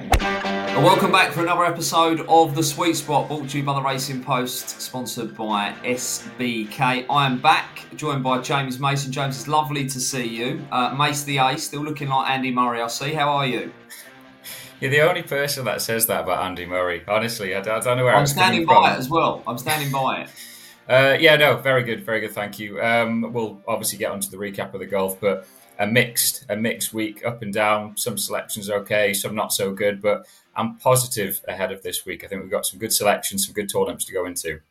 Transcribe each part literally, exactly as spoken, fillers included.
Well, welcome back for another episode of The Sweet Spot, brought to you by the Racing Post, sponsored by S B K. I am back, joined by James Mason. James, it's lovely to see you. Uh, Mace the Ace, still looking like Andy Murray, I see. How are you? You're the only person that says that about Andy Murray. Honestly, I, I don't know where I'm it's standing coming by from. it as well. I'm standing by it. Uh, yeah, no, very good, very good, thank you. Um, we'll obviously get onto the recap of the golf, but a mixed, a mixed week, up and down. Some selections okay, some not so good, but I'm positive ahead of this week. I think we've got some good selections, some good tournaments to go into.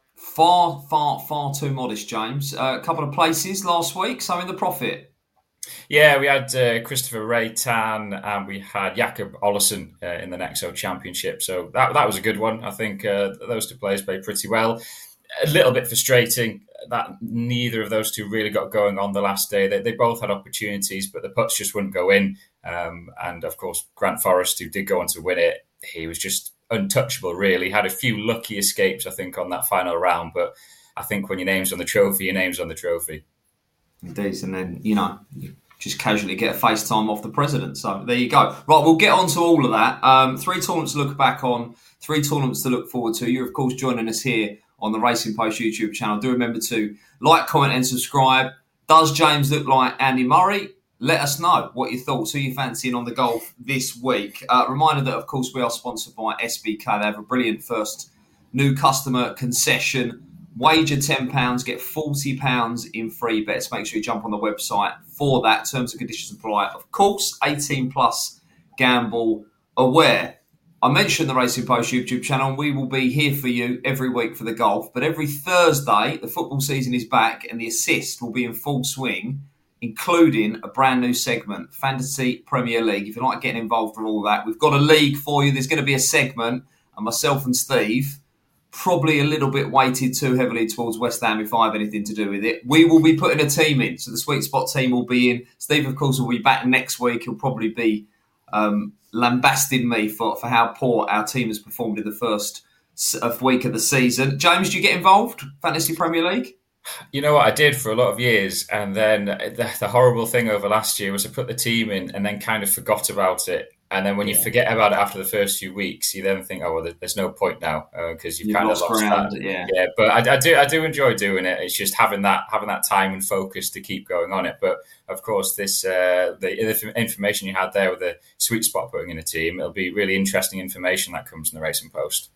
Far, far, far too modest, James. Uh, a couple of places last week, so in the profit. Yeah, we had uh, Christopher Ray Tan and we had Jakob Olesen uh, in the Nexo Championship. So that that was a good one. I think uh, those two players played pretty well. A little bit frustrating that neither of those two really got going on the last day. They, they both had opportunities, but the putts just wouldn't go in. Um, and of course, Grant Forrest, who did go on to win it, he was just untouchable, really. Had a few lucky escapes, I think, on that final round. But I think when your name's on the trophy, your name's on the trophy. Indeed, and then, you know, you just casually get a FaceTime off the president. So there you go. Right, we'll get on to all of that. Um, three tournaments to look back on, three tournaments to look forward to. You're, of course, joining us here on the Racing Post YouTube channel. Do remember to like, comment and subscribe. Does James look like Andy Murray? Let us know what your thoughts, who you're fancying on the golf this week. Uh, reminder that, of course, we are sponsored by S B K. They have a brilliant first new customer concession. Wager ten pounds, get forty pounds in free bets. Make sure you jump on the website for that. Terms and conditions apply. Of course, eighteen plus, gamble aware. I mentioned the Racing Post YouTube channel, and we will be here for you every week for the golf. But every Thursday, the football season is back and the assist will be in full swing, including a brand new segment, Fantasy Premier League. If you like getting involved with all that, we've got a league for you. There's going to be a segment, and myself and Steve, probably a little bit weighted too heavily towards West Ham if I have anything to do with it. We will be putting a team in. So the Sweet Spot team will be in. Steve, of course, will be back next week. He'll probably be um, lambasting me for, for how poor our team has performed in the first week of the season. James, do you get involved? Fantasy Premier League? You know what, I did for a lot of years, and then the, the horrible thing over last year was I put the team in and then kind of forgot about it. And then when you yeah. forget about it after the first few weeks, you then think, oh, well, there's no point now because uh, you've, you've kind lost of lost ground, that. Yeah, yeah. But I, I do, I do enjoy doing it. It's just having that, having that time and focus to keep going on it. But of course, this uh, the information you had there with the Sweet Spot putting in a team, it'll be really interesting information that comes in the Racing Post.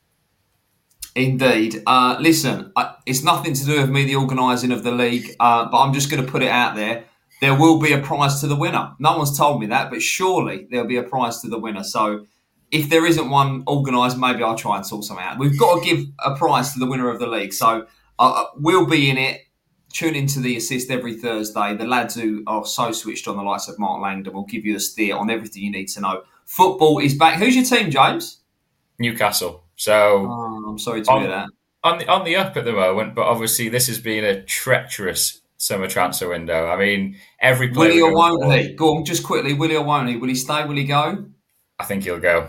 Indeed. Uh, listen, I, it's nothing to do with me, the organising of the league, uh, but I'm just going to put it out there. There will be a prize to the winner. No one's told me that, but surely there'll be a prize to the winner. So if there isn't one organised, maybe I'll try and sort something out. We've got to give a prize to the winner of the league. So uh, we'll be in it. Tune into the assist every Thursday. The lads who are so switched on, the likes of Mark Langdon, will give you a steer on everything you need to know. Football is back. Who's your team, James? Newcastle. So oh, I'm sorry to on, hear that. On the, on the up at the moment, but obviously this has been a treacherous summer transfer window. I mean, every player... Will he or won't for, he? Go on, just quickly. Will he or won't he? Will he stay? Will he go? I think he'll go.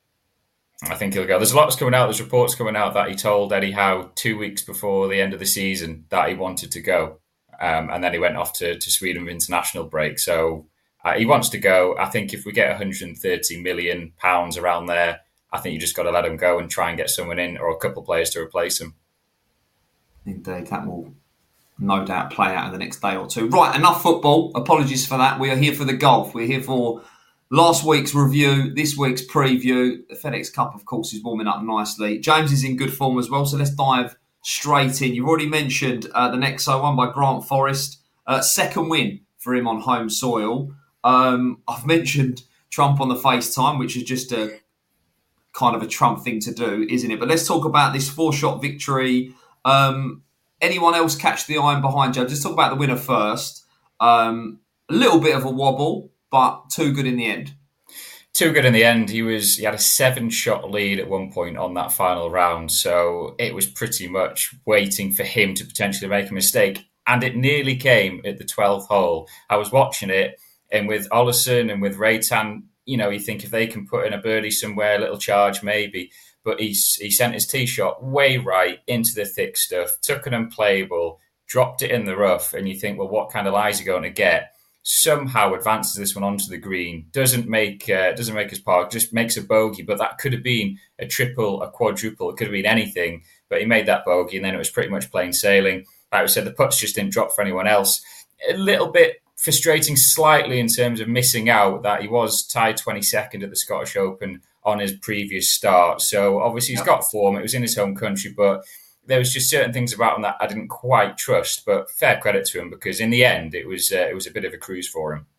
I think he'll go. There's lots coming out. There's reports coming out that he told Eddie Howe two weeks before the end of the season that he wanted to go. Um, and then he went off to, to Sweden with international break. So uh, he wants to go. I think if we get one hundred thirty million pounds around there, I think you just got to let him go and try and get someone in or a couple of players to replace him. Indeed, that will no doubt play out in the next day or two. Right, enough football. Apologies for that. We are here for the golf. We're here for last week's review, this week's preview. The FedEx Cup, of course, is warming up nicely. James is in good form as well, so let's dive straight in. You've already mentioned uh, the Nexo won by Grant Forrest. Uh, second win for him on home soil. Um, I've mentioned Trump on the FaceTime, which is just a kind of a Trump thing to do, isn't it? But let's talk about this four-shot victory. Um, anyone else catch the iron behind James? Let's talk about the winner first. Um, a little bit of a wobble, but too good in the end. Too good in the end. He was he had a seven-shot lead at one point on that final round, so it was pretty much waiting for him to potentially make a mistake. And it nearly came at the twelfth hole. I was watching it, and with Olesen and with Raytan, you know, you think if they can put in a birdie somewhere, a little charge maybe. But he, he sent his tee shot way right into the thick stuff, took an unplayable, dropped it in the rough, and you think, well, what kind of lies are you going to get? somehow advances this one onto the green, doesn't make uh, doesn't make his par, just makes a bogey, but that could have been a triple, a quadruple, it could have been anything, but he made that bogey, and then it was pretty much plain sailing. Like I said, the putts just didn't drop for anyone else. A little bit frustrating slightly in terms of missing out that he was tied twenty-second at the Scottish Open on his previous start. So obviously he's got form, it was in his home country, but there was just certain things about him that I didn't quite trust, but fair credit to him because in the end it was uh, it was a bit of a cruise for him.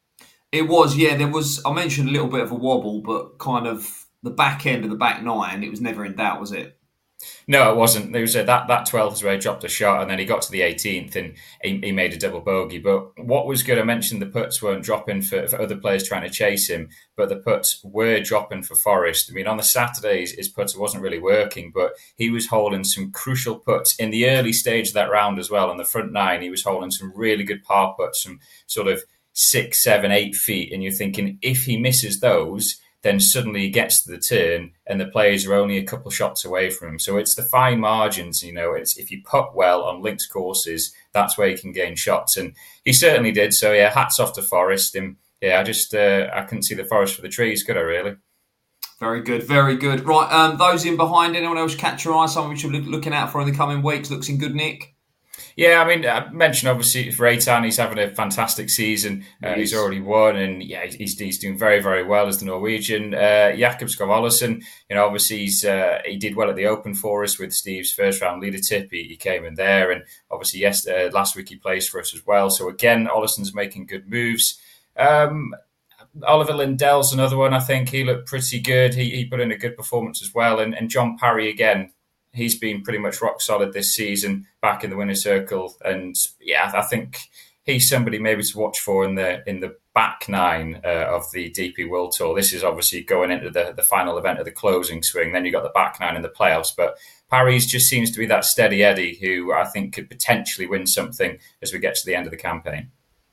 It was, yeah. There was, I mentioned a little bit of a wobble, but kind of the back end of the back nine, it was never in doubt, was it? No, it wasn't. There was a, that that twelfth is where he dropped a shot, and then he got to the eighteenth and he, he made a double bogey. But what was good, I mentioned the putts weren't dropping for, for other players trying to chase him, but the putts were dropping for Forrest. I mean, on the Saturdays, his putter wasn't really working, but he was holding some crucial putts in the early stage of that round as well. On the front nine, he was holding some really good par putts, some sort of six, seven, eight feet. And you're thinking, if he misses those, then suddenly he gets to the turn and the players are only a couple shots away from him. So it's the fine margins, you know, it's if you putt well on links courses, that's where you can gain shots. And he certainly did. So yeah, hats off to Forrest. And yeah, I just, uh, I couldn't see the forest for the trees, could I really? Very good, very good. Right, um, those in behind, anyone else catch your eye? Someone we should be looking out for in the coming weeks? Looks in good nick? Yeah, I mean, I mentioned obviously for Reitan, he's having a fantastic season. Uh, he's already won, and yeah, he's he's doing very very well as the Norwegian. Uh, Jakob Skov Olesen, you know, obviously he's uh, he did well at the Open for us with Steve's first round leader tip. He, he came in there, and obviously yes, uh, last week he placed for us as well. So again, Olesen's making good moves. Um, Oliver Lindell's another one. I think he looked pretty good. He he put in a good performance as well, and and John Parry again. He's been pretty much rock solid this season, back in the winner's circle, and yeah, I think he's somebody maybe to watch for in the in the back nine uh, of the D P World Tour. This is obviously going into the, the final event of the closing swing. Then you got the back nine in the playoffs, but Parry's just seems to be that steady Eddie who I think could potentially win something as we get to the end of the campaign.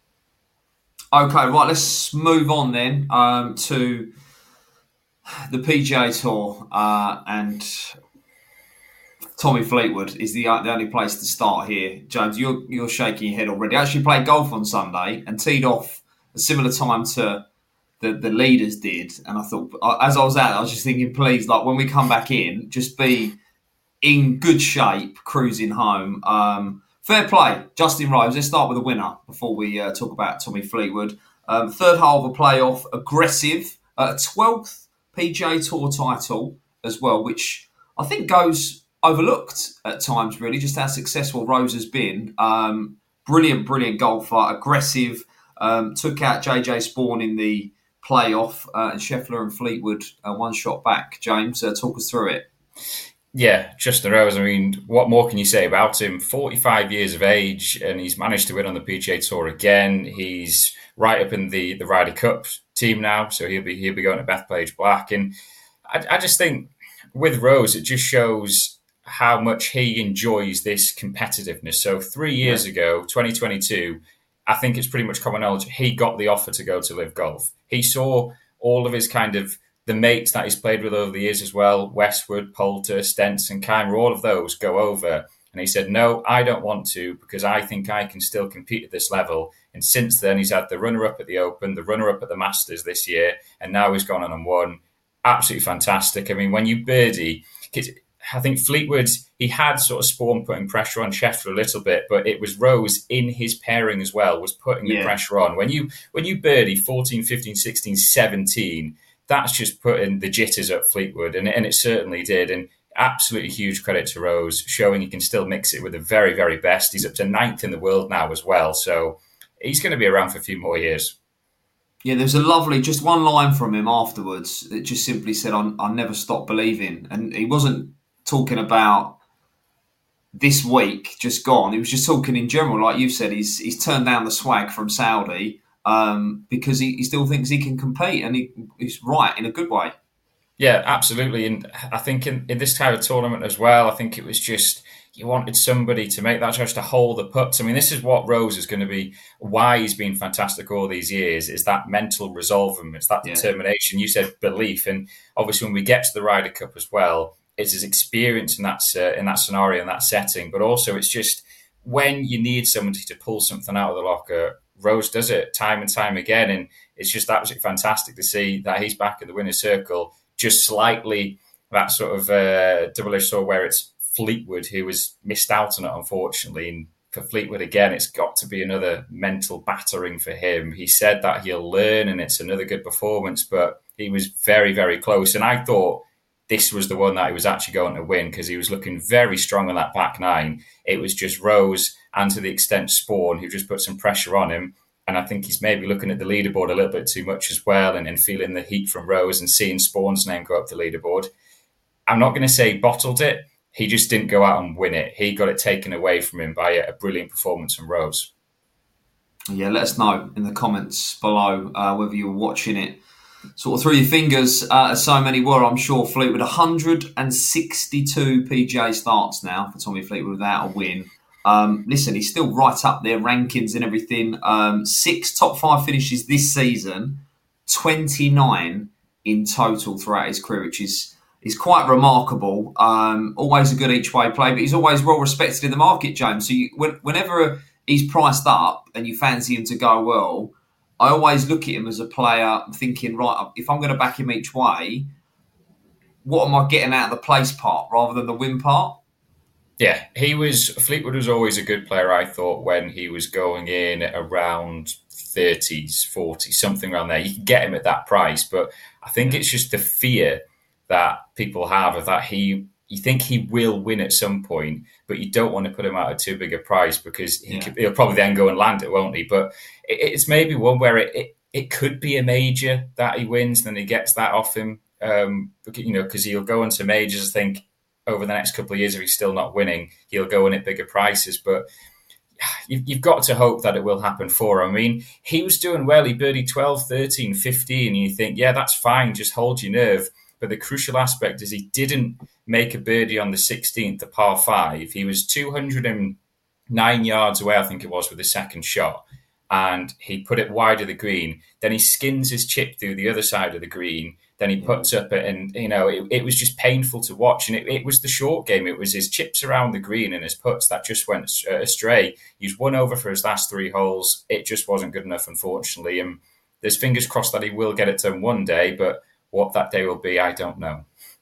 Okay, right, let's move on then um, to the P G A Tour uh, and. Tommy Fleetwood is the, the only place to start here. James, you're you're shaking your head already. I actually played golf on Sunday and teed off a similar time to the, the leaders did. And I thought, as I was out, I was just thinking, please, like when we come back in, just be in good shape, cruising home. Um, fair play, Justin Rose. Let's start with the winner before we uh, talk about Tommy Fleetwood. Um, third hole of a playoff, aggressive, uh, twelfth P G A Tour title as well, which I think goes overlooked at times, really, just how successful Rose has been. Um, brilliant, brilliant golfer, aggressive, um, took out J J Spawn in the playoff, uh, and Scheffler and Fleetwood uh, one shot back. James, uh, talk us through it. Yeah, Justin Rose, I mean, what more can you say about him? forty-five years of age, and he's managed to win on the P G A Tour again. He's right up in the, the Ryder Cup team now, so he'll be he'll be going to Bethpage Black. And I, I just think with Rose, it just shows how much he enjoys this competitiveness. So three years yeah. ago, twenty twenty-two, I think it's pretty much common knowledge, he got the offer to go to Live Golf. He saw all of his kind of, the mates that he's played with over the years as well, Westwood, Poulter, Stenson, Keimer, all of those go over. And he said, no, I don't want to because I think I can still compete at this level. And since then, he's had the runner-up at the Open, the runner-up at the Masters this year, and now he's gone on and won. Absolutely fantastic. I mean, when you birdie... I think Fleetwood, he had sort of Spawn putting pressure on Scheffler a little bit, but it was Rose in his pairing as well, was putting yeah. the pressure on. When you when you birdie fourteen, fifteen, sixteen, seventeen, that's just putting the jitters up Fleetwood, and, and it certainly did. And absolutely huge credit to Rose, showing he can still mix it with the very, very best. He's up to ninth in the world now as well, so he's going to be around for a few more years. Yeah, there's a lovely, just one line from him afterwards that just simply said, I'll, I'll never stop believing. And he wasn't talking about this week just gone. He was just talking in general, like you said. He's he's turned down the swag from Saudi um, because he, he still thinks he can compete, and he, he's right in a good way. Yeah, absolutely. And I think in, in this type of tournament as well, I think it was just you wanted somebody to make that choice to hold the putts. I mean, this is what Rose is going to be, why he's been fantastic all these years, is that mental resolve. It's that yeah. determination. You said belief. And obviously when we get to the Ryder Cup as well, it's his experience in that uh, in that scenario, in that setting, but also it's just when you need somebody to pull something out of the locker, Rose does it time and time again, and it's just absolutely fantastic to see that he's back in the winner's circle. Just slightly that sort of uh, double-edged sword where it's Fleetwood who was missed out on it, unfortunately. And for Fleetwood, again, it's got to be another mental battering for him. He said that he'll learn, and it's another good performance, but he was very, very close. And I thought this was the one that he was actually going to win because he was looking very strong on that back nine. It was just Rose and to the extent Spawn who just put some pressure on him. And I think he's maybe looking at the leaderboard a little bit too much as well, and, and feeling the heat from Rose and seeing Spawn's name go up the leaderboard. I'm not going to say he bottled it. He just didn't go out and win it. He got it taken away from him by a, a brilliant performance from Rose. Yeah, let us know in the comments below uh, whether you were watching it sort of through your fingers, uh, as so many were, I'm sure. Fleetwood, one hundred sixty-two P G A starts now for Tommy Fleetwood without a win. Um, listen, he's still right up there, rankings and everything. Um, six top five finishes this season, twenty-nine in total throughout his career, which is is quite remarkable. Um, always a good each-way play, but he's always well respected in the market, James. So you, when, whenever he's priced up and you fancy him to go well, I always look at him as a player thinking, right, if I'm going to back him each way, what am I getting out of the place part rather than the win part? Yeah, he was, Fleetwood was always a good player, I thought, when he was going in around thirties, forties, something around there. You can get him at that price, but I think it's just the fear that people have of that he, you think he will win at some point, but you don't want to put him out at too big a price because he yeah. could, he'll probably then go and land it, won't he? But it, it's maybe one where it, it, it could be a major that he wins, then he gets that off him, um, you know, because he'll go into majors, I think, over the next couple of years, if he's still not winning, he'll go in at bigger prices. But you've got to hope that it will happen for him. I mean, he was doing well. He birdied twelve, thirteen, fifteen, and you think, yeah, that's fine. Just hold your nerve. But the crucial aspect is he didn't make a birdie on the sixteenth, the par five. He was two hundred nine yards away, I think it was, with the second shot. And he put it wide of the green. Then he skins his chip through the other side of the green. Then he puts up it, and, you know, it, it was just painful to watch. And it, it was the short game. It was his chips around the green and his putts that just went astray. He's one over for his last three holes. It just wasn't good enough, unfortunately. And there's fingers crossed that he will get it done one day, but what that day will be, I don't know.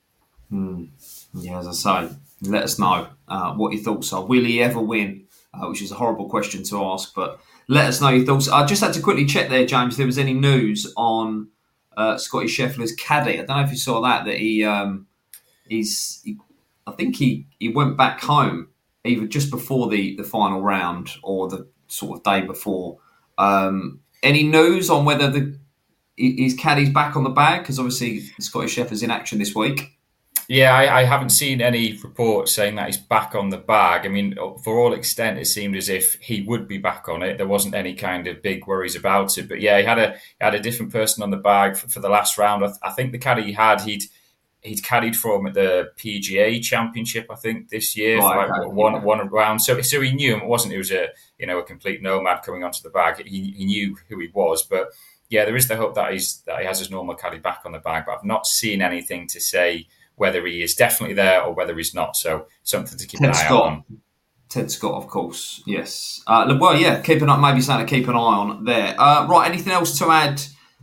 Hmm. Yeah, as I say, let us know uh, what your thoughts are. Will he ever win? Uh, which is a horrible question to ask, but let us know your thoughts. I just had to quickly check there, James, if there was any news on uh, Scotty Scheffler's caddy. I don't know if you saw that, that he, um, he's, he, I think he, he went back home either just before the, the final round or the sort of day before. Um, any news on whether the his caddy's back on the bag? Because obviously Scotty Scheffler's in action this week. Yeah, I, I haven't seen any reports saying that he's back on the bag. I mean, for all extent, it seemed as if he would be back on it. There wasn't any kind of big worries about it. But yeah, he had a he had a different person on the bag for, for the last round. I, th- I think the caddy he had, he'd he'd caddied for him at the P G A Championship, I think, this year Right, for like okay, one yeah. one round. So so he knew him. It wasn't he was a you know a complete nomad coming onto the bag. He he knew who he was, but. Yeah, there is the hope that he's that he has his normal caddy back on the bag, but I've not seen anything to say whether he is definitely there or whether he's not. So something to keep Ted an eye Scott. on. Ted Scott, of course. Yes. Uh, well, yeah, keep an eye, maybe something to keep an eye on there. Uh, right, anything else to add,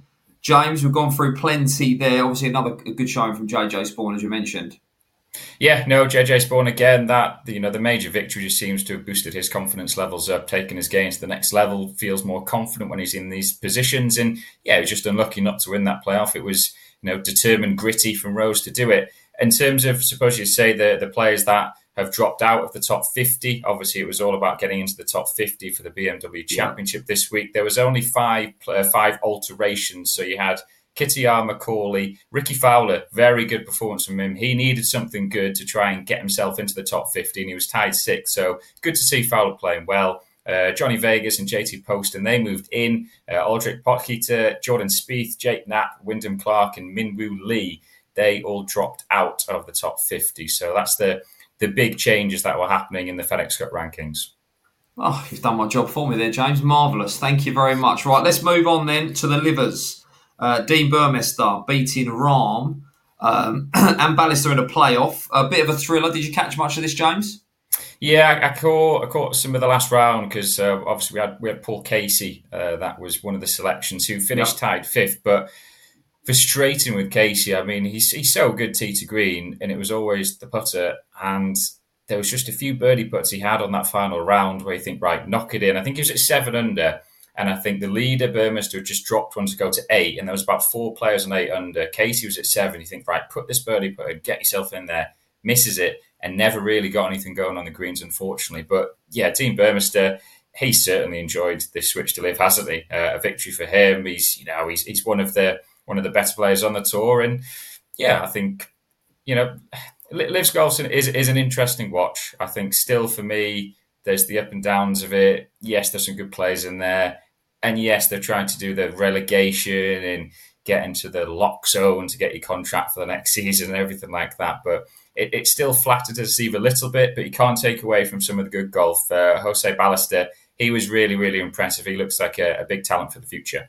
James? We've gone through plenty there. Obviously, another good showing from J J Spawn, as you mentioned. Yeah, no, J J Spawn again. That you know, the major victory just seems to have boosted his confidence levels up, taken his games to the next level. Feels more confident when he's in these positions, and yeah, he was just unlucky not to win that playoff. It was you know determined, gritty from Rose to do it. In terms of, suppose you say the the players that have dropped out of the top fifty. Obviously, it was all about getting into the top fifty for the B M W Championship yeah. this week. There was only five uh, five alterations, so you had Kittyar, Macaulay, Ricky Fowler, very good performance from him. He needed something good to try and get himself into the top fifty, and he was tied sixth. So good to see Fowler playing well. Uh, Johnny Vegas and J T Poston, they moved in. Uh, Aldrich Potkita, Jordan Spieth, Jake Knapp, Wyndham Clark, and Minwoo Lee, they all dropped out of the top fifty. So that's the, the big changes that were happening in the FedEx Cup rankings. Oh, you've done my job for me there, James. Marvellous. Thank you very much. Right, let's move on then to the livers. Uh, Dean Burmester beating Rahm um, and Ballister in a playoff. A bit of a thriller. Did you catch much of this, James? Yeah, I caught I caught some of the last round because uh, obviously we had we had Paul Casey. Uh, that was one of the selections who finished Yep. tied fifth, but frustrating with Casey. I mean, he's he's so good tee to green, and it was always the putter. And there was just a few birdie putts he had on that final round where you think, right, knock it in. I think he was at seven under, and I think the leader Burmester had just dropped one to go to eight, and there was about four players on eight under. Casey was at seven. You think, right, put this birdie putt in, get yourself in there. Misses it, and never really got anything going on the greens, unfortunately. But yeah, Dean Burmester, he's certainly enjoyed this switch to live, hasn't he? Uh, a victory for him. He's you know he's he's one of the one of the better players on the tour, and yeah, I think you know Liv's golf is is an interesting watch. I think still for me, there's the up and downs of it. Yes, there's some good players in there, and yes, they're trying to do the relegation and get into the lock zone to get your contract for the next season and everything like that. But it, it's still flattered to deceive a little bit, but you can't take away from some of the good golf. Uh, Jose Ballester, he was really, really impressive. He looks like a, a big talent for the future.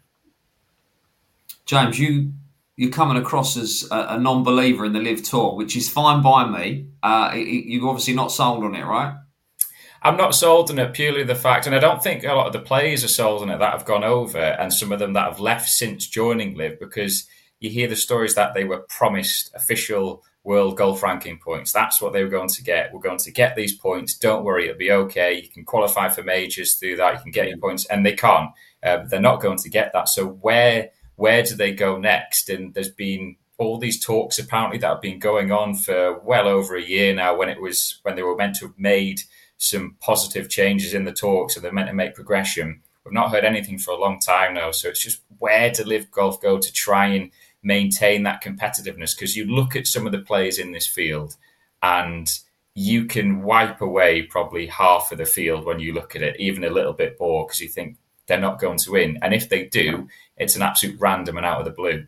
James, you you're coming across as a, a non-believer in the Live Tour, which is fine by me. Uh, it, you're obviously not sold on it, right? I'm not sold on it purely the fact, and I don't think a lot of the players are sold on it that have gone over, and some of them that have left since joining Live, because you hear the stories that they were promised official world golf ranking points. That's what they were going to get. We're going to get these points. Don't worry, it'll be okay. You can qualify for majors through that. You can get your points, and they can't. Uh, they're not going to get that. So where where do they go next? And there's been all these talks apparently that have been going on for well over a year now. When it was when they were meant to have made some positive changes in the talks, and they're meant to make progression. We've not heard anything for a long time now. So it's just where to Live Golf go to try and maintain that competitiveness, because you look at some of the players in this field and you can wipe away probably half of the field when you look at it, even a little bit more, because you think they're not going to win. And if they do, it's an absolute random and out of the blue.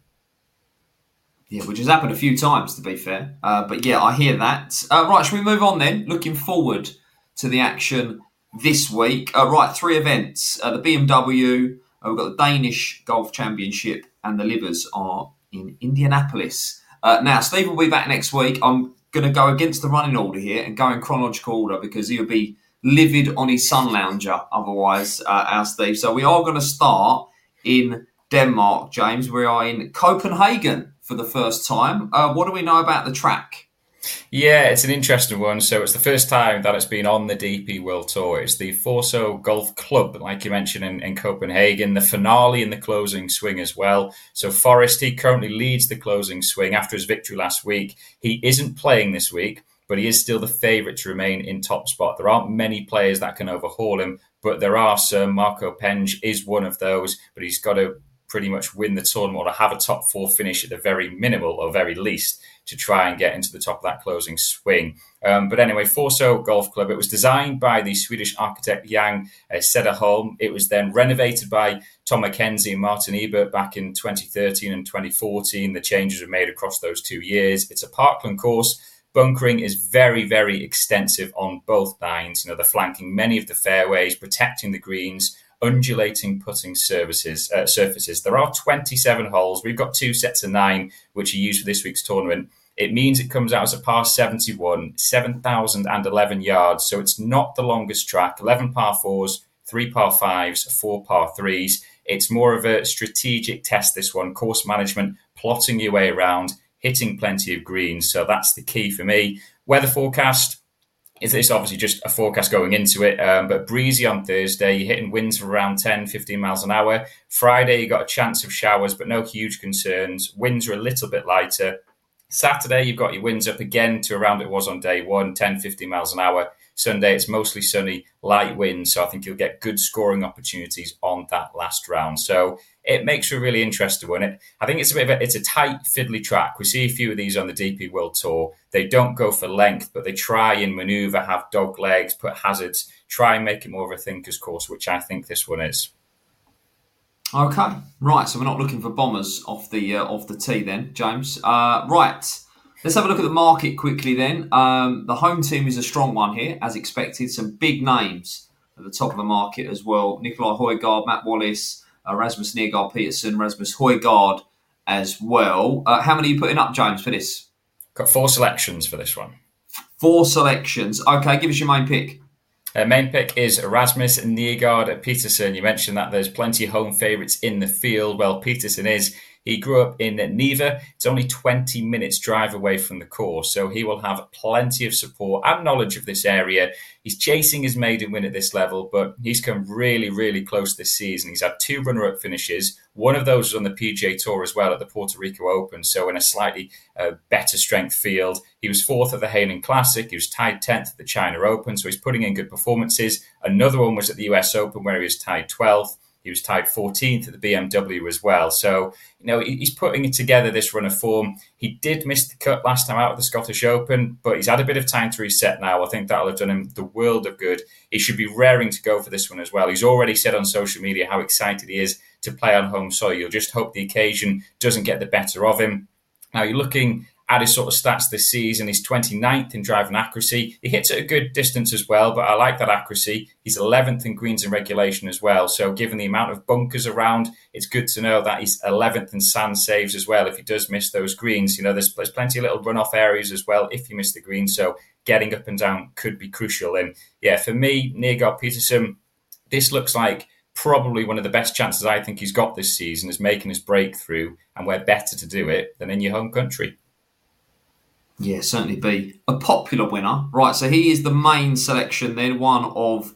Yeah, which has happened a few times, to be fair. Uh, but yeah, I hear that. Uh, right, shall we move on then? Looking forward to the action this week. Uh, right, three events. Uh, the B M W, uh, we've got the Danish Golf Championship, and the Livers are in Indianapolis. Uh, now, Steve will be back next week. I'm going to go against the running order here and go in chronological order because he'll be livid on his sun lounger otherwise, uh, our Steve. So we are going to start in Denmark, James. We are in Copenhagen for the first time. Uh, what do we know about the track? Yeah, it's an interesting one. So it's the first time that it's been on the D P World Tour. It's the Forso Golf Club, like you mentioned, in, in Copenhagen. The finale and the closing swing as well. So Forrest, he currently leads the closing swing after his victory last week. He isn't playing this week, but he is still the favourite to remain in top spot. There aren't many players that can overhaul him, but there are some. Marco Penge is one of those, but he's got to pretty much win the tournament or have a top four finish at the very minimal or very least to try and get into the top of that closing swing. Um, but anyway, Forso Golf Club, it was designed by the Swedish architect Jan uh, Sederholm. It was then renovated by Tom Mackenzie and Martin Ebert back in twenty thirteen and twenty fourteen. The changes were made across those two years. It's a parkland course. Bunkering is very, very extensive on both nines. You know, they're flanking many of the fairways, protecting the greens, undulating putting surfaces. Uh, surfaces. There are twenty-seven holes. We've got two sets of nine, which are used for this week's tournament. It means it comes out as a par seventy-one, seven thousand eleven yards. So it's not the longest track. eleven par fours, three par fives, four par threes. It's more of a strategic test, this one. Course management, plotting your way around, hitting plenty of greens. So that's the key for me. Weather forecast. It's obviously just a forecast going into it, um, but breezy on Thursday. You're hitting winds of around ten, fifteen miles an hour. Friday, you got a chance of showers, but no huge concerns. Winds are a little bit lighter. Saturday, you've got your winds up again to around it was on day one, ten, fifteen miles an hour. Sunday, it's mostly sunny, light winds, so I think you'll get good scoring opportunities on that last round. So it makes for a really interesting one. It, I think it's a bit of a, it's a tight, fiddly track. We see a few of these on the D P World Tour. They don't go for length, but they try and manoeuvre, have dog legs, put hazards, try and make it more of a thinker's course, which I think this one is. Okay, right. So we're not looking for bombers off the uh, off the tee then, James. Uh, right. Let's have a look at the market quickly then. Um, the home team is a strong one here, as expected. Some big names at the top of the market as well. Nicolai Højgaard, Matt Wallace, uh, Rasmus Nergaard Peterson, Rasmus Højgaard as well. Uh, how many are you putting up, James, for this? Got four selections for this one. Four selections. Okay, give us your main pick. Uh, main pick is Rasmus Nygaard Peterson. You mentioned that there's plenty of home favourites in the field. Well, Peterson is. He grew up in Neva. It's only twenty minutes drive away from the course, so he will have plenty of support and knowledge of this area. He's chasing his maiden win at this level, but he's come really, really close this season. He's had two runner-up finishes. One of those was on the P G A Tour as well at the Puerto Rico Open, so in a slightly uh, better strength field. He was fourth at the Hainan Classic. He was tied tenth at the China Open, so he's putting in good performances. Another one was at the U S Open where he was tied twelfth. He was tied fourteenth at the B M W as well. So, you know, he's putting it together, this run of form. He did miss the cut last time out at the Scottish Open, but he's had a bit of time to reset now. I think that'll have done him the world of good. He should be raring to go for this one as well. He's already said on social media how excited he is to play on home soil. You'll just hope the occasion doesn't get the better of him. Now, you're looking at his sort of stats this season. He's twenty-ninth in driving accuracy. He hits at a good distance as well, but I like that accuracy. He's eleventh in greens and regulation as well. So given the amount of bunkers around, it's good to know that he's eleventh in sand saves as well. If he does miss those greens, you know, there's, there's plenty of little runoff areas as well if you miss the green. So getting up and down could be crucial. And yeah, for me, Nygaard Peterson, this looks like probably one of the best chances I think he's got this season is making his breakthrough, and where better to do it than in your home country. Yeah, certainly be a popular winner. Right, so he is the main selection then, one of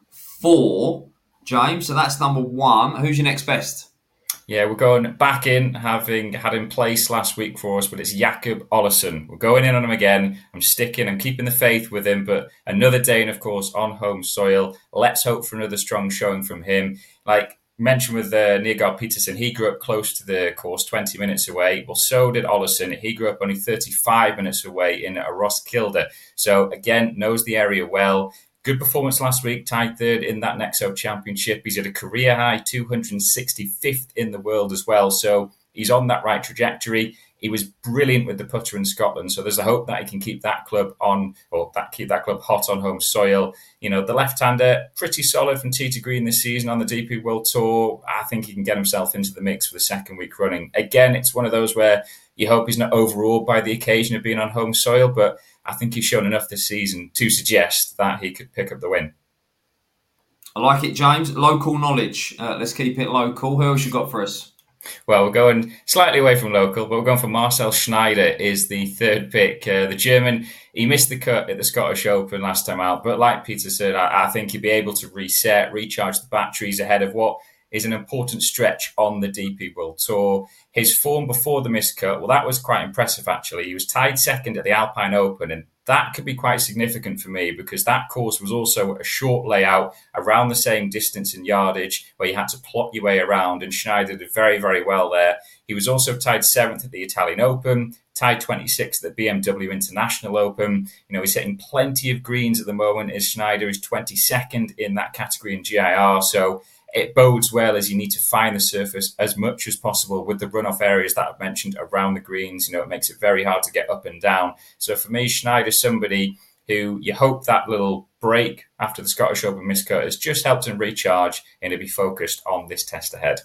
four, James. So that's number one. Who's your next best? Yeah, we're going back in, having had him place last week for us, but it's Jakob Olesen. We're going in on him again. I'm sticking, I'm keeping the faith with him, but another Dane, of course, on home soil. Let's hope for another strong showing from him. Like mentioned with uh, Nygaard Peterson, he grew up close to the course, twenty minutes away. Well, so did Olesen. He grew up only thirty-five minutes away in Roskilde. So, again, knows the area well. Good performance last week, tied third in that Nexo Championship. He's at a career high, two hundred sixty-fifth in the world as well. So he's on that right trajectory. He was brilliant with the putter in Scotland. So there's a hope that he can keep that club on, or that keep that club hot on home soil. You know, the left-hander, pretty solid from tee to green this season on the D P World Tour. I think he can get himself into the mix for the second week running. Again, it's one of those where you hope he's not overawed by the occasion of being on home soil, but I think he's shown enough this season to suggest that he could pick up the win. I like it, James. Local knowledge. Uh, let's keep it local. Who else you got for us? Well, we're going slightly away from local, but we're going for Marcel Schneider is the third pick. Uh, the German, he missed the cut at the Scottish Open last time out, but like Peter said, I, I think he'd be able to reset, recharge the batteries ahead of what is an important stretch on the D P World Tour. His form before the missed cut, well, that was quite impressive, actually. He was tied second at the Alpine Open, and that could be quite significant for me because that course was also a short layout around the same distance and yardage where you had to plot your way around, and Schneider did very, very well there. He was also tied seventh at the Italian Open, tied twenty-sixth at the B M W International Open. You know, he's hitting plenty of greens at the moment as Schneider is twenty-second in that category in G I R. So it bodes well as you need to find the surface as much as possible with the runoff areas that I've mentioned around the greens. You know, it makes it very hard to get up and down. So for me, Schneider's somebody who you hope that little break after the Scottish Open miscut has just helped him recharge and to be focused on this test ahead.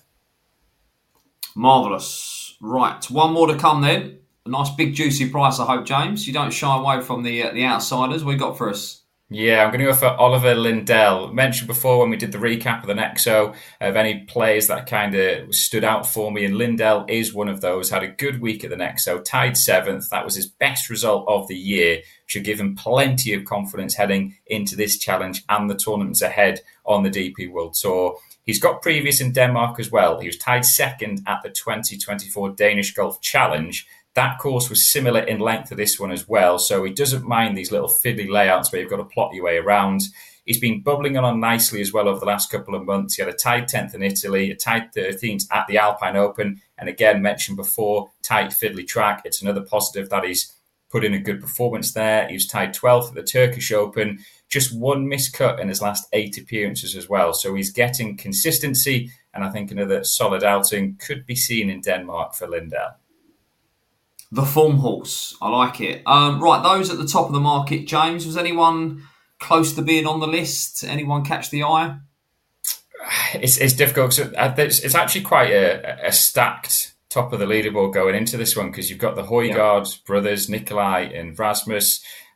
Marvellous. Right, one more to come then. A nice big juicy price, I hope, James. You don't shy away from the uh, the outsiders. What you got for us? Yeah, I'm going to go for Oliver Lindell. Mentioned before when we did the recap of the Nexo of any players that kind of stood out for me, and Lindell is one of those. Had a good week at the Nexo, tied seventh. That was his best result of the year. Should give him plenty of confidence heading into this challenge and the tournaments ahead on the D P World Tour. He's got previous in Denmark as well. He was tied second at the twenty twenty-four Danish Golf Challenge. That course was similar in length to this one as well, so he doesn't mind these little fiddly layouts where you've got to plot your way around. He's been bubbling on nicely as well over the last couple of months. He had a tied tenth in Italy, a tied thirteenth at the Alpine Open, and again, mentioned before, tight fiddly track. It's another positive that he's put in a good performance there. He was tied twelfth at the Turkish Open, just one miscut in his last eight appearances as well. So he's getting consistency, and I think another solid outing could be seen in Denmark for Lindell. The form horse. I like it. Um, right, those at the top of the market, James, was anyone close to being on the list? Anyone catch the eye? It's, it's difficult. So it's, it's actually quite a, a stacked top of the leaderboard going into this one because you've got the Højgaard yeah. brothers, Nikolai and Rasmus.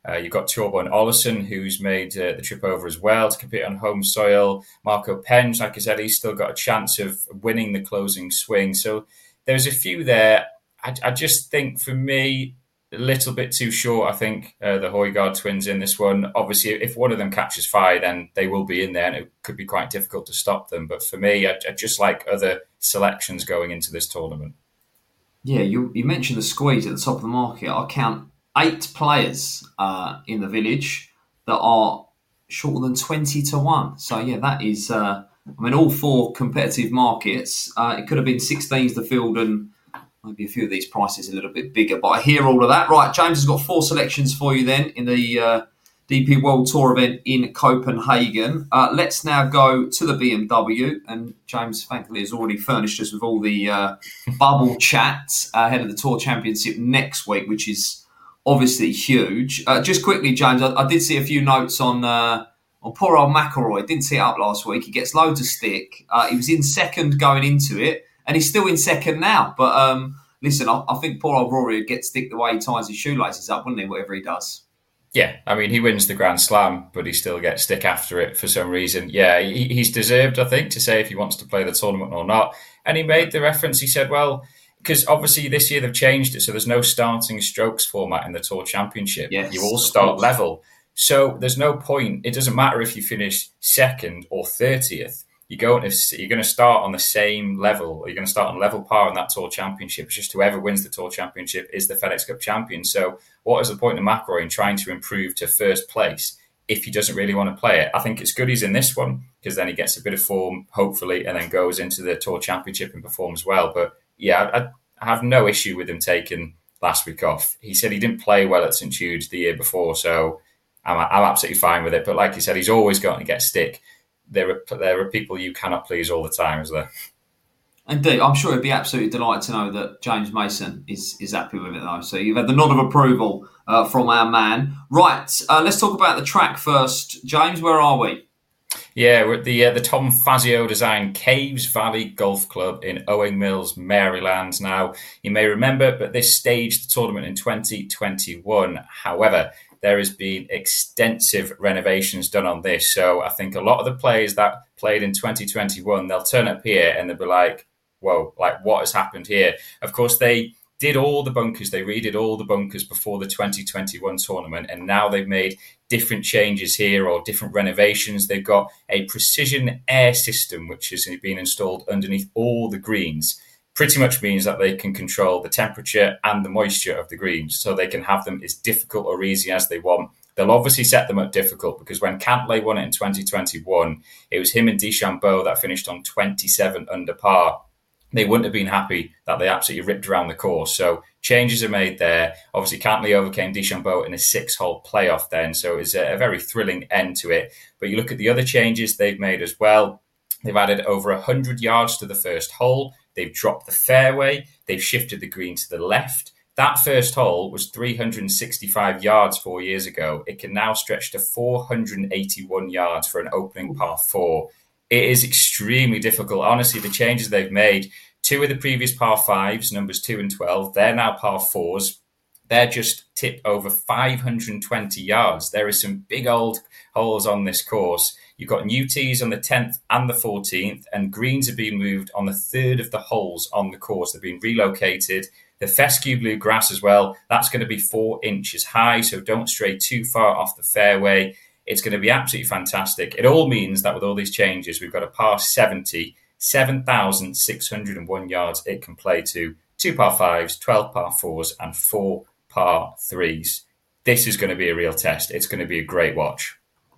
Uh, you've got Torbjorn Olesen, who's made uh, the trip over as well to compete on home soil. Marco Penge, like I said, he's still got a chance of winning the closing swing. So there's a few there. I, I just think, for me, a little bit too short, I think, uh, the Højgaard twins in this one. Obviously, if one of them catches fire, then they will be in there, and it could be quite difficult to stop them. But for me, I, I just like other selections going into this tournament. Yeah, you, you mentioned the squeeze at the top of the market. I count eight players uh, in the village that are shorter than twenty to one. So, yeah, that is, uh, I mean, all four competitive markets. Uh, it could have been sixteens the field, and maybe a few of these prices a little bit bigger. But I hear all of that. Right, James has got four selections for you then in the uh, D P World Tour event in Copenhagen. Uh, let's now go to the B M W. And James, thankfully, has already furnished us with all the uh, bubble chats ahead of the Tour Championship next week, which is obviously huge. Uh, just quickly, James, I, I did see a few notes on uh, on poor old McIlroy. Didn't see it up last week. He gets loads of stick. Uh, he was in second going into it, and he's still in second now. But um, listen, I, I think poor old Rory would get stick the way he ties his shoelaces up, wouldn't he, whatever he does? Yeah, I mean, he wins the Grand Slam, but he still gets stick after it for some reason. Yeah, he, he's deserved, I think, to say if he wants to play the tournament or not. And he made the reference, he said, well, because obviously this year they've changed it, so there's no starting strokes format in the Tour Championship. Yes, you all start level. So there's no point. It doesn't matter if you finish second or thirtieth. You're going to, you're going to start on the same level, or you're going to start on level par in that Tour Championship. It's just whoever wins the Tour Championship is the FedEx Cup champion. So what is the point of McIlroy in trying to improve to first place if he doesn't really want to play it? I think it's good he's in this one, because then he gets a bit of form, hopefully, and then goes into the Tour Championship and performs well. But yeah, I, I have no issue with him taking last week off. He said he didn't play well at Saint Jude the year before, so I'm, I'm absolutely fine with it. But like you said, he's always going to get stick. There are there are people you cannot please all the time, is there? Indeed, I'm sure he'd be absolutely delighted to know that James Mason is, is happy with it, though. So you've had the nod of approval uh, from our man. Right, uh, let's talk about the track first. James, where are we? Yeah, we're at the uh, the Tom Fazio designed Caves Valley Golf Club in Owing Mills, Maryland. Now, you may remember, but this staged the tournament in twenty twenty-one. However, there has been extensive renovations done on this. So I think a lot of the players that played in twenty twenty-one, they'll turn up here and they'll be like, whoa, like what has happened here? Of course, they did all the bunkers. They redid all the bunkers before the twenty twenty-one tournament. And now they've made different changes here or different renovations. They've got a precision air system, which has been installed underneath all the greens. Pretty much means that they can control the temperature and the moisture of the greens, so they can have them as difficult or easy as they want. They'll obviously set them up difficult, because when Cantlay won it in twenty twenty-one, it was him and DeChambeau that finished on twenty-seven under par. They wouldn't have been happy that they absolutely ripped around the course. So changes are made there. Obviously, Cantlay overcame DeChambeau in a six-hole playoff then, so it was a, a very thrilling end to it. But you look at the other changes they've made as well. They've added over one hundred yards to the first hole. They've dropped the fairway. They've shifted the green to the left. That first hole was three hundred sixty-five yards four years ago. It can now stretch to four hundred eighty-one yards for an opening par four. It is extremely difficult. Honestly, the changes they've made, two of the previous par fives, numbers two and twelve, they're now par fours. They're just tipped over five hundred twenty yards. There are some big old holes on this course. You've got new tees on the tenth and the fourteenth, and greens have been moved on the third of the holes on the course. They've been relocated. The fescue blue grass as well, that's going to be four inches high, so don't stray too far off the fairway. It's going to be absolutely fantastic. It all means that with all these changes, we've got a par seventy, seven thousand six hundred one yards it can play to, two par fives, twelve par fours, and four par threes. This is going to be a real test. It's going to be a great watch.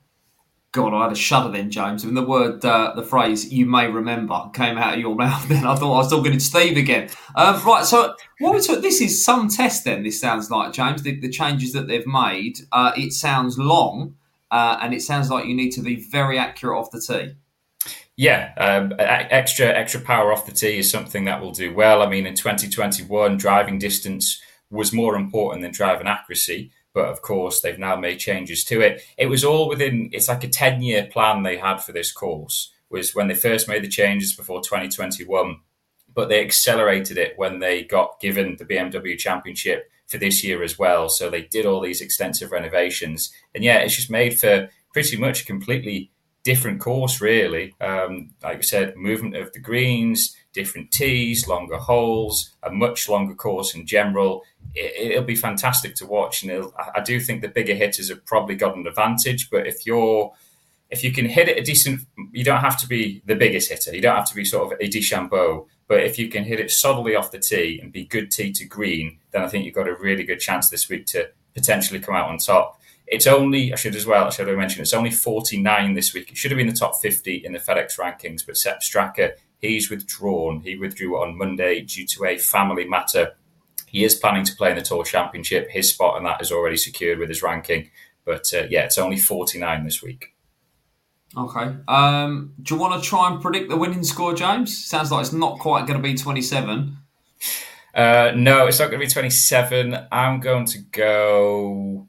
God, I had a shudder then, James. When the word, uh, the phrase, you may remember, came out of your mouth, then I thought I was talking to Steve again. Um, right, so what we took, this is some test then, this sounds like, James, the, the changes that they've made. Uh, it sounds long, uh, and it sounds like you need to be very accurate off the tee. Yeah, um, extra extra power off the tee is something that will do well. I mean, in twenty twenty-one, driving distance was more important than driving accuracy. But of course, they've now made changes to it. It was all within, it's like a ten-year plan they had for this course, was when they first made the changes before twenty twenty-one. but they accelerated it when they got given the B M W Championship for this year as well. So they did all these extensive renovations. And yeah, it's just made for pretty much a completely different course, really. Um, like I said, movement of the greens, different tees, longer holes, a much longer course in general. It, it'll be fantastic to watch. And it'll, I do think the bigger hitters have probably got an advantage. But if you're if you can hit it a decent, you don't have to be the biggest hitter. You don't have to be sort of a DeChambeau. But if you can hit it solidly off the tee and be good tee to green, then I think you've got a really good chance this week to potentially come out on top. It's only, I should as well, I should have mentioned, it's only forty-nine this week. It should have been the top fifty in the FedEx rankings, but Sepp Straka, he's withdrawn. He withdrew on Monday due to a family matter. He is planning to play in the Tour Championship. His spot on that is already secured with his ranking. But uh, yeah, it's only forty-nine this week. Okay. Um, do you want to try and predict the winning score, James? Sounds like it's not quite going to be twenty-seven. Uh, no, it's not going to be twenty-seven. I'm going to go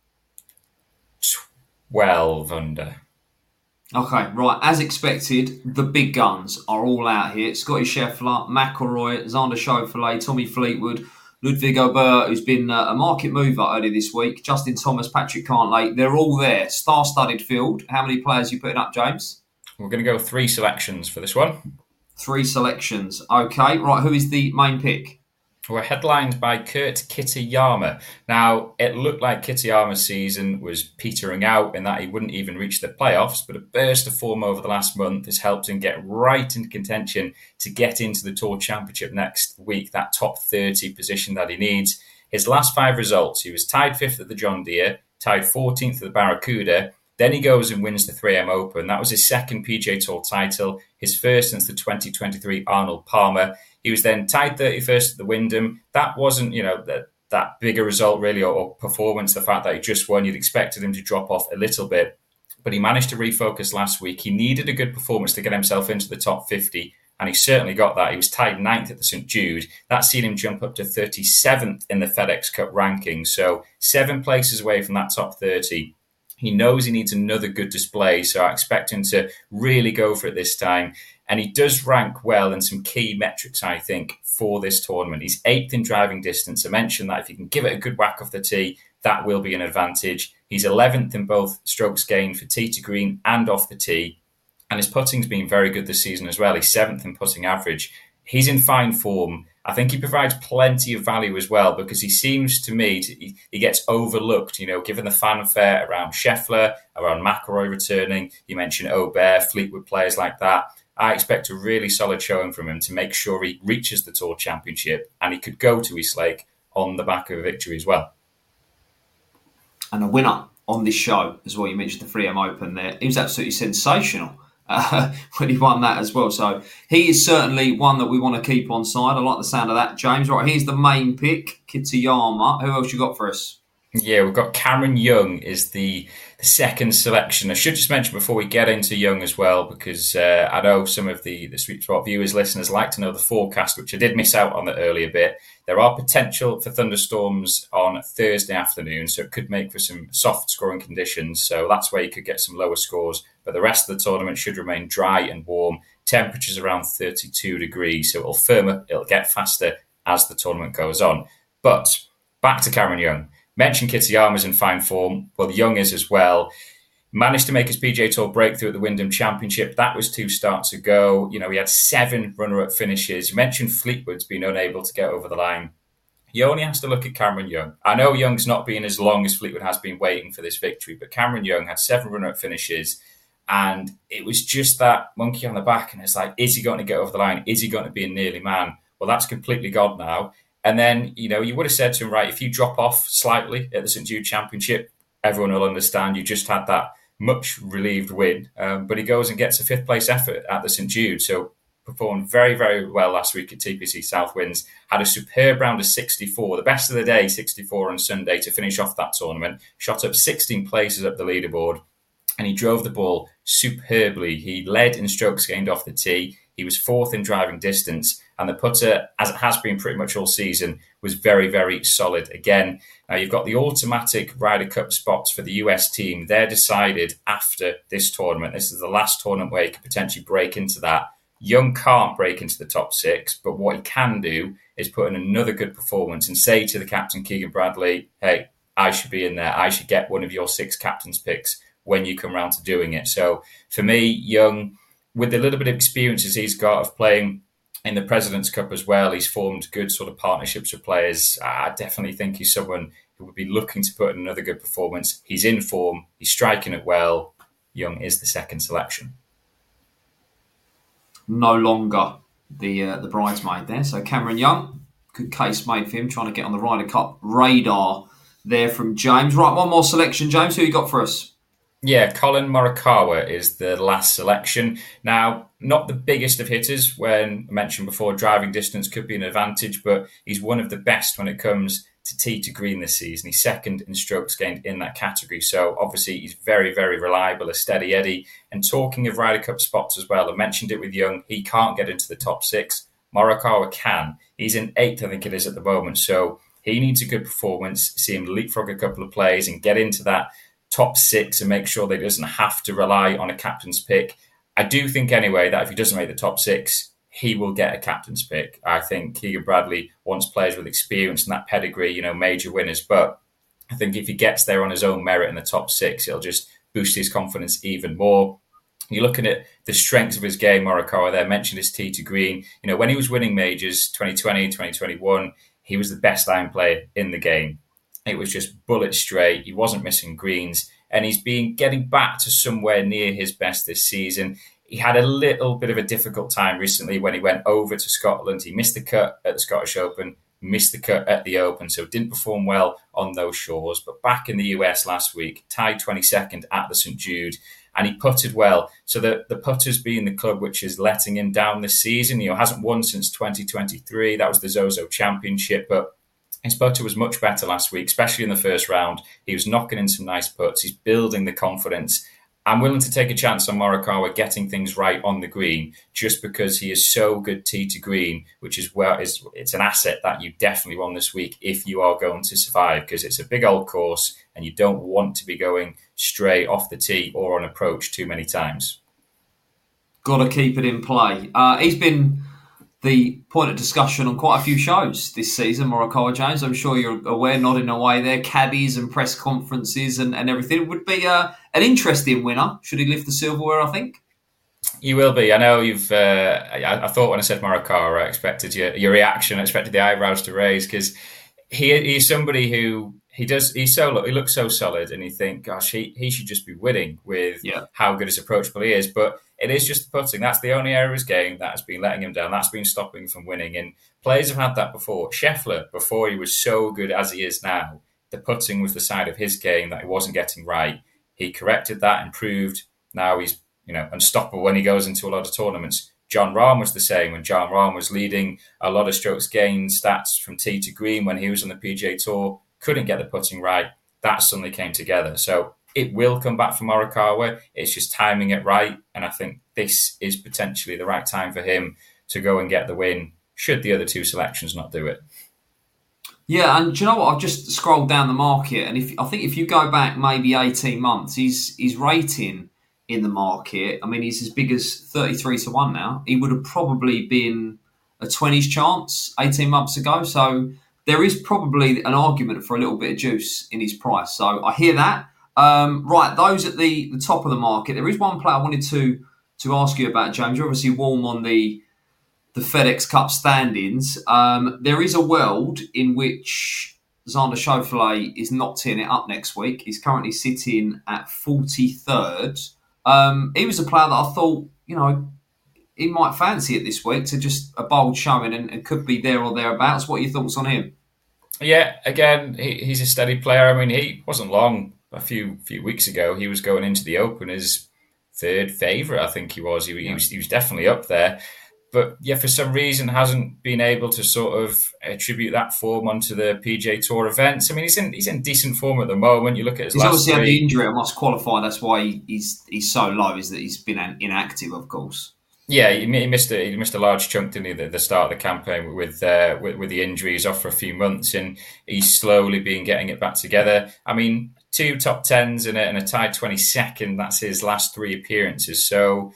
twelve under. Okay, right. As expected, the big guns are all out here. Scotty Scheffler, McIlroy, Xander Schauffele, Tommy Fleetwood, Ludwig Aubert, who's been uh, a market mover earlier this week, Justin Thomas, Patrick Cantlay. They're all there. Star-studded field. How many players are you putting up, James? We're going to go three selections for this one. Three selections. Okay, right. Who is the main pick? We're headlined by Kurt Kitayama. Now, it looked like Kitayama's season was petering out in that he wouldn't even reach the playoffs, but a burst of form over the last month has helped him get right into contention to get into the Tour Championship next week, that top thirty position that he needs. His last five results, he was tied fifth at the John Deere, tied fourteenth at the Barracuda, then he goes and wins the three M Open. That was his second P G A Tour title, his first since the twenty twenty-three Arnold Palmer. He was then tied thirty-first at the Wyndham. That wasn't, you know, that, that bigger result really or, or performance, the fact that he just won. You'd expected him to drop off a little bit, but he managed to refocus last week. He needed a good performance to get himself into the top fifty, and he certainly got that. He was tied ninth at the Saint Jude. That's seen him jump up to thirty-seventh in the FedEx Cup ranking, so seven places away from that top thirty. He knows he needs another good display, so I expect him to really go for it this time. And he does rank well in some key metrics, I think, for this tournament. He's eighth in driving distance. I mentioned that if you can give it a good whack off the tee, that will be an advantage. He's eleventh in both strokes gained for tee to green and off the tee. And his putting's been very good this season as well. He's seventh in putting average. He's in fine form. I think he provides plenty of value as well because he seems to me, to, he, he gets overlooked, you know, given the fanfare around Scheffler, around McIlroy returning. You mentioned Aubert, Fleetwood, players like that. I expect a really solid showing from him to make sure he reaches the Tour Championship, and he could go to East Lake on the back of a victory as well. And a winner on this show as well. You mentioned the three M Open there. He was absolutely sensational uh, when he won that as well. So he is certainly one that we want to keep on side. I like the sound of that, James. Right, here's the main pick, Kitayama. Who else you got for us? Yeah, we've got Cameron Young is the, the second selection. I should just mention before we get into Young as well, because uh, I know some of the, the Sweet Spot viewers, listeners like to know the forecast, which I did miss out on the earlier bit. There are potential for thunderstorms on Thursday afternoon, so it could make for some soft scoring conditions. So that's where you could get some lower scores. But the rest of the tournament should remain dry and warm. Temperatures around thirty-two degrees, so it'll firm up, it'll get faster as the tournament goes on. But back to Cameron Young. Mentioned Kitayama's in fine form. Well, Young is as well. Managed to make his P G A Tour breakthrough at the Wyndham Championship. That was two starts ago. You know, he had seven runner-up finishes. You mentioned Fleetwood's been unable to get over the line. You only has to look at Cameron Young. I know Young's not been as long as Fleetwood has been waiting for this victory, but Cameron Young had seven runner-up finishes, and it was just that monkey on the back, and it's like, is he going to get over the line? Is he going to be a nearly man? Well, that's completely gone now. And then, you know, you would have said to him, right, if you drop off slightly at the Saint Jude Championship, everyone will understand you just had that much relieved win. Um, but he goes and gets a fifth place effort at the Saint Jude. So performed very, very well last week at T P C Southwinds. Had a superb round of sixty-four, the best of the day, sixty-four on Sunday to finish off that tournament. Shot up sixteen places up the leaderboard. And he drove the ball superbly. He led in strokes gained off the tee. He was fourth in driving distance. And the putter, as it has been pretty much all season, was very, very solid again. Now, you've got the automatic Ryder Cup spots for the U S team. They're decided after this tournament. This is the last tournament where you could potentially break into that. Young can't break into the top six, but what he can do is put in another good performance and say to the captain, Keegan Bradley, hey, I should be in there. I should get one of your six captain's picks when you come around to doing it. So for me, Young, with the little bit of experiences he's got of playing in the President's Cup as well, he's formed good sort of partnerships with players. I definitely think he's someone who would be looking to put in another good performance. He's in form. He's striking it well. Young is the second selection. No longer the uh, the bridesmaid there. So Cameron Young, good case made for him, trying to get on the Ryder Cup radar there from James. Right, one more selection, James. Who you got for us? Yeah, Colin Morikawa is the last selection. Now, not the biggest of hitters. When I mentioned before, driving distance could be an advantage, but he's one of the best when it comes to tee to green this season. He's second in strokes gained in that category. So obviously he's very, very reliable, a steady Eddie. And talking of Ryder Cup spots as well, I mentioned it with Young, he can't get into the top six. Morikawa can. He's in eighth, I think it is at the moment. So he needs a good performance, see him leapfrog a couple of plays and get into that top six and make sure that he doesn't have to rely on a captain's pick. I do think anyway that if he doesn't make the top six, he will get a captain's pick. I think Keegan Bradley wants players with experience and that pedigree, you know, major winners. But I think if he gets there on his own merit in the top six, it'll just boost his confidence even more. You're looking at the strengths of his game, Morikawa there, mentioned his tee to green. You know, when he was winning majors, twenty twenty, twenty twenty-one, he was the best iron player in the game. It was just bullet straight. He wasn't missing greens. And he's been getting back to somewhere near his best this season. He had a little bit of a difficult time recently when he went over to Scotland. He missed the cut at the Scottish Open, missed the cut at the Open, so didn't perform well on those shores. But back in the U S last week, tied twenty-second at the Saint Jude, and he putted well. So the, the putters being the club which is letting him down this season, you know, hasn't won since twenty twenty-three. That was the Zozo Championship, but his putter was much better last week, especially in the first round. He was knocking in some nice putts. He's building the confidence. I'm willing to take a chance on Morikawa getting things right on the green just because he is so good tee to green, which is where is it's an asset that you definitely want this week if you are going to survive, because it's a big old course and you don't want to be going straight off the tee or on approach too many times. Got to keep it in play. Uh, he's been the point of discussion on quite a few shows this season, Morikawa, James. I'm sure you're aware, nodding away there, caddies and press conferences and, and everything. It would be uh, an interesting winner, should he lift the silverware, I think. You will be. I know you've... Uh, I, I thought when I said Morikawa, I expected your, your reaction, I expected the eyebrows to raise, because he, he's somebody who... He does. He's so. He looks so solid, and you think, gosh, he, he should just be winning with yeah. how good his approachable he is. But it is just the putting. That's the only area of his game that has been letting him down. That's been stopping him from winning. And players have had that before. Scheffler, before he was so good as he is now, the putting was the side of his game that he wasn't getting right. He corrected that, improved. Now he's you know unstoppable when he goes into a lot of tournaments. Jon Rahm was the same when Jon Rahm was leading a lot of strokes gained stats from tee to green when he was on the P G A Tour. Couldn't get the putting right. That suddenly came together. So it will come back for Morikawa. It's just timing it right. And I think this is potentially the right time for him to go and get the win, should the other two selections not do it. Yeah, and do you know what? I've just scrolled down the market, and if I think if you go back maybe eighteen months, his, his rating in the market, I mean, he's as big as thirty-three to one now. He would have probably been a twenties chance eighteen months ago. So there is probably an argument for a little bit of juice in his price. So I hear that. Um, right, those at the, the top of the market. There is one player I wanted to to ask you about, James. You're obviously warm on the the FedEx Cup standings. Um, there is a world in which Xander Schauffele is not teeing it up next week. He's currently sitting at forty-third. Um, he was a player that I thought, you know, he might fancy it this week to just a bold showing and, and could be there or thereabouts. What are your thoughts on him? Yeah, again, he, he's a steady player. I mean, he wasn't long a few few weeks ago. He was going into the Open as third favourite, I think he was. He, he was. he was definitely up there. But yeah, for some reason, hasn't been able to sort of attribute that form onto the P G A Tour events. I mean, he's in he's in decent form at the moment. You look at his he's last obviously three. had the injury. I must qualify. That's why he, he's he's so low. Is that he's been inactive, of course. Yeah, he missed a he missed a large chunk, didn't he, at the start of the campaign with uh, with, with the injury. He's off for a few months, and he's slowly been getting it back together. I mean, two top tens and a, and a tied twenty-second. That's his last three appearances. So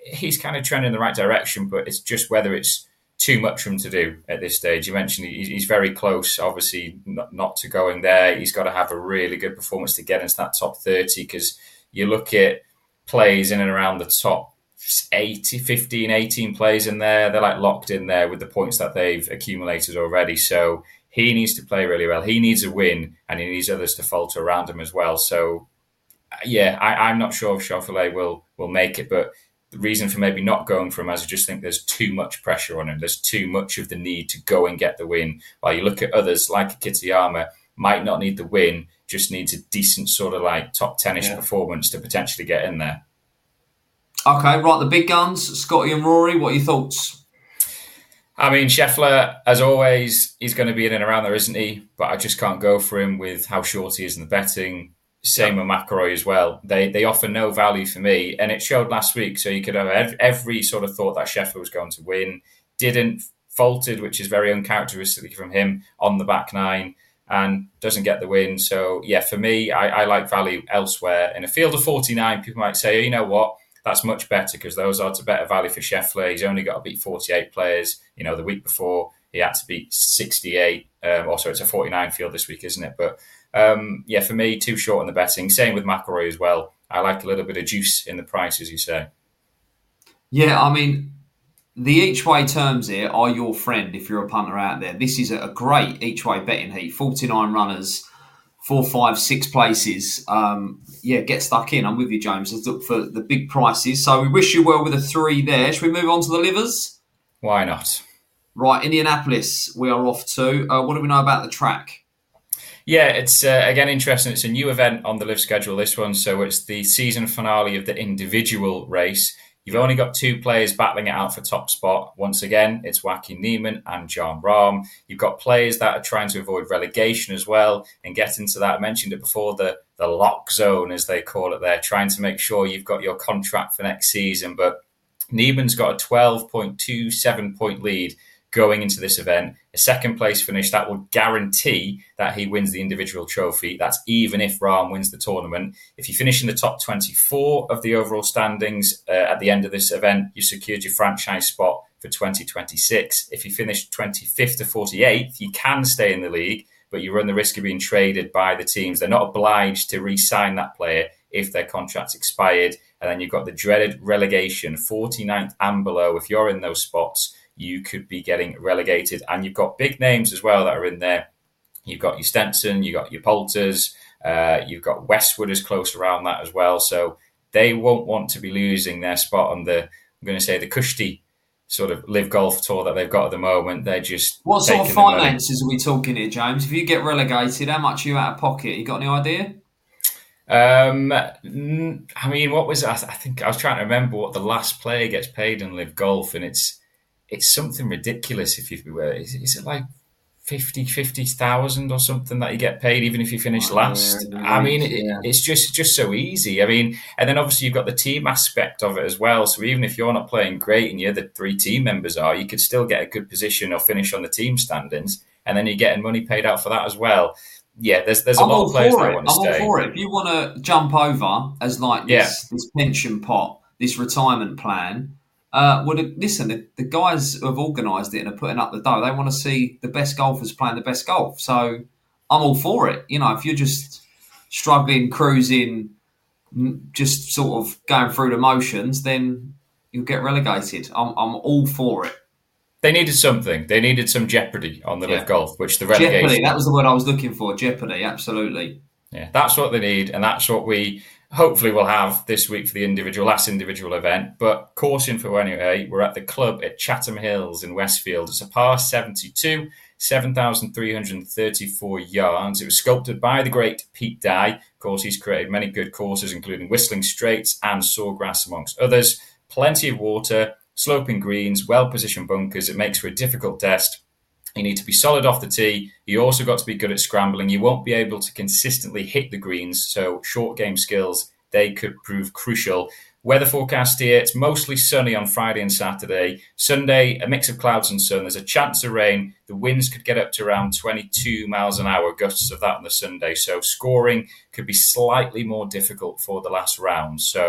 he's kind of trending in the right direction, but it's just whether it's too much for him to do at this stage. You mentioned he's very close, obviously, not to going there. He's got to have a really good performance to get into that top thirty, because you look at plays in and around the top eighty, fifteen, eighteen plays in there, they're like locked in there with the points that they've accumulated already. So he needs to play really well. He needs a win, and he needs others to falter around him as well. So, yeah, I, I'm not sure if Schauffele will will make it, but the reason for maybe not going for him is I just think there's too much pressure on him. There's too much of the need to go and get the win. While you look at others like Kitayama, might not need the win, just needs a decent sort of like top ten-ish yeah. performance to potentially get in there. Okay, right, the big guns, Scotty and Rory, what are your thoughts? I mean, Scheffler, as always, he's going to be in and around there, isn't he? But I just can't go for him with how short he is in the betting. Same yeah. with McIlroy as well. They they offer no value for me, and it showed last week. So you could have every, every sort of thought that Scheffler was going to win. Didn't, faltered, which is very uncharacteristic from him on the back nine, and doesn't get the win. So, yeah, for me, I, I like value elsewhere. In a field of forty-nine, people might say, oh, you know what? That's much better because those odds are better value for Scheffler. He's only got to beat forty-eight players. You know, the week before he had to beat sixty-eight. Um, also, it's a forty-nine field this week, isn't it? But um, yeah, for me, too short on the betting. Same with McIlroy as well. I like a little bit of juice in the price, as you say. Yeah, I mean, the each-way terms here are your friend if you're a punter out there. This is a great each-way betting heat. forty-nine runners. Four, five, six places. Um, yeah, get stuck in. I'm with you, James. Let's look for the big prices. So we wish you well with a three there. Should we move on to the livers? Why not? Right, Indianapolis, we are off to. Uh, what do we know about the track? Yeah, it's, uh, again, interesting. It's a new event on the live schedule, this one. So it's the season finale of the individual race. You've only got two players battling it out for top spot. Once again, it's Joaquin Niemann and Jon Rahm. You've got players that are trying to avoid relegation as well and get into that. I mentioned it before, the, the lock zone, as they call it there, trying to make sure you've got your contract for next season. But Niemann's got a twelve point two seven point lead going into this event. A second place finish, that will guarantee that he wins the individual trophy. That's even if Rahm wins the tournament. If you finish in the top twenty-four of the overall standings uh, at the end of this event, you secured your franchise spot for twenty twenty-six. If you finish twenty-fifth to forty-eighth, you can stay in the league, but you run the risk of being traded by the teams. They're not obliged to re-sign that player if their contract's expired. And then you've got the dreaded relegation, forty-ninth and below. If you're in those spots, you could be getting relegated. And you've got big names as well that are in there. You've got your Stenson, you've got your Poulters, uh, you've got Westwood is close around that as well. So they won't want to be losing their spot on the, I'm going to say, the Kushti sort of live golf tour that they've got at the moment. They're just What sort of finances are we talking here, James? If you get relegated, how much are you out of pocket? You got any idea? Um, I mean, what was I think I was trying to remember what the last player gets paid in live golf, and it's it's something ridiculous. If you is, is it like fifty thousand or something that you get paid even if you finish oh, last? Yeah, I mean, it, yeah. it's just just so easy. I mean, and then obviously you've got the team aspect of it as well. So even if you're not playing great and you're the three team members are, you could still get a good position or finish on the team standings, and then you're getting money paid out for that as well. Yeah, there's there's a I'm lot of players that want to I'm stay. I'm all for it. If you want to jump over as like this, yeah. this pension pot, this retirement plan, uh, well, listen, the, the guys who have organised it and are putting up the dough, they want to see the best golfers playing the best golf. So I'm all for it. You know, if you're just struggling, cruising, just sort of going through the motions, then you'll get relegated. I'm I'm all for it. They needed something. They needed some jeopardy on the yeah. live golf, which the relegation... Jeopardy, that was the word I was looking for. Jeopardy, absolutely. Yeah, that's what they need, and that's what we hopefully will have this week for the individual, last individual event. But course info anyway, we're at the club at Chatham Hills in Westfield. It's a par seventy-two, seven thousand three hundred thirty-four yards. It was sculpted by the great Pete Dye. Of course, he's created many good courses, including Whistling Straits and Sawgrass, amongst others. Plenty of water, sloping greens, well-positioned bunkers. It makes for a difficult test. You need to be solid off the tee. You also got to be good at scrambling. You won't be able to consistently hit the greens, so short game skills, they could prove crucial. Weather forecast here, it's mostly sunny on Friday and Saturday. Sunday, a mix of clouds and sun. There's a chance of rain. The winds could get up to around twenty-two miles an hour, gusts of that on the Sunday. So scoring could be slightly more difficult for the last round. So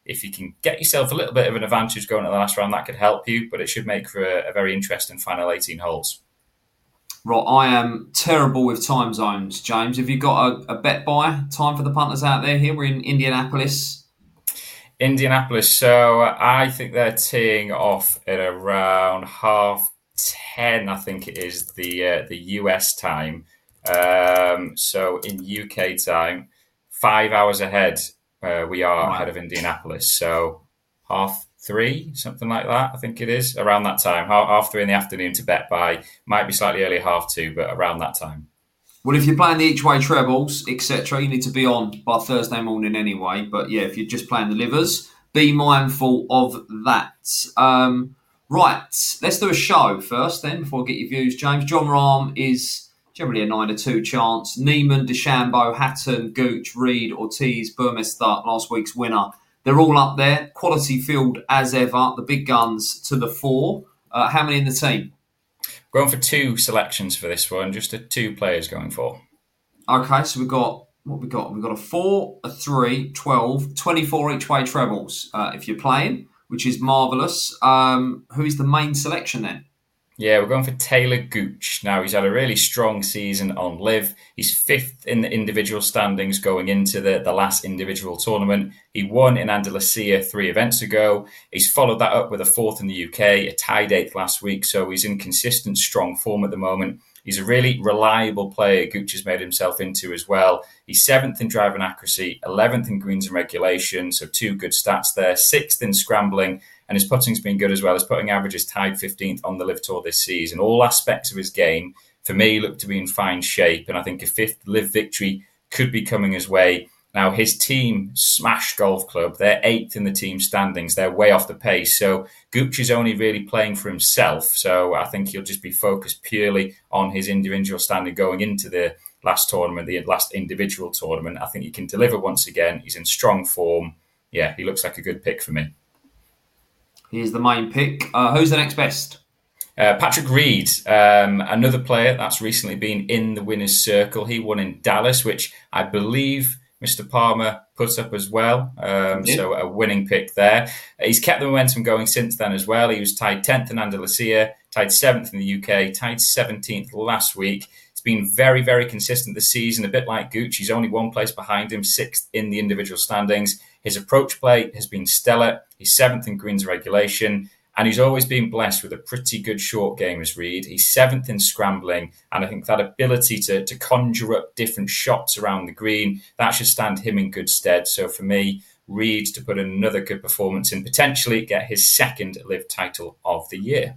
if you can get yourself a little bit of an advantage going to the last round, that could help you, but it should make for a, a very interesting final eighteen holes. Right, I am terrible with time zones, James. Have you got a, a bet buy time for the punters out there here? We're in Indianapolis. Indianapolis, so I think they're teeing off at around half ten, I think it is, the uh, the U S time. Um, so in U K time, five hours ahead, uh, we are right ahead of Indianapolis. So half three, something like that, I think it is, around that time. Half three in the afternoon to bet by. Might be slightly earlier, half two, but around that time. Well, if you're playing the each way trebles, et cetera, you need to be on by Thursday morning anyway. But yeah, if you're just playing the livers, be mindful of that. Um, right, let's do a show first then before I get your views, James. Jon Rahm is generally a nine to two chance. Neiman, DeChambeau, Hatton, Gooch, Reed, Ortiz, Burmester, last week's winner. They're all up there. Quality field as ever. The big guns to the fore. Uh, how many in the team? Going for two selections for this one. Just a two players going for. Okay, so we've got, what we got? We've got a four, a three, twelve, twenty-four each way trebles uh, if you're playing, which is marvellous. Um, who is the main selection then? Yeah, we're going for Taylor Gooch. Now, he's had a really strong season on Live. He's fifth in the individual standings going into the, the last individual tournament. He won in Andalusia three events ago. He's followed that up with a fourth in the U K, a tied eighth last week, so he's in consistent, strong form at the moment. He's a really reliable player, Gooch has made himself into as well. He's seventh in driving accuracy, eleventh in greens and regulation, so two good stats there. Sixth in scrambling, and his putting's been good as well. His putting average is tied fifteenth on the Live Tour this season. All aspects of his game, for me, look to be in fine shape, and I think a fifth Live victory could be coming his way. Now, his team, Smash Golf Club, they're eighth in the team standings. They're way off the pace. So Gooch is only really playing for himself. So I think he'll just be focused purely on his individual standing going into the last tournament, the last individual tournament. I think he can deliver once again. He's in strong form. Yeah, he looks like a good pick for me. Here's the main pick. Uh, who's the next best? Uh, Patrick Reed, um, another player that's recently been in the winner's circle. He won in Dallas, which I believe Mister Palmer puts up as well. Um, yeah. So a winning pick there. He's kept the momentum going since then as well. He was tied tenth in Andalusia, tied seventh in the U K, tied seventeenth last week. He's been very, very consistent this season, a bit like Gooch. He's only one place behind him, sixth in the individual standings. His approach play has been stellar. He's seventh in greens regulation. And he's always been blessed with a pretty good short game as Reed. He's seventh in scrambling. And I think that ability to, to conjure up different shots around the green, that should stand him in good stead. So for me, Reed to put another good performance in, potentially get his second Live title of the year.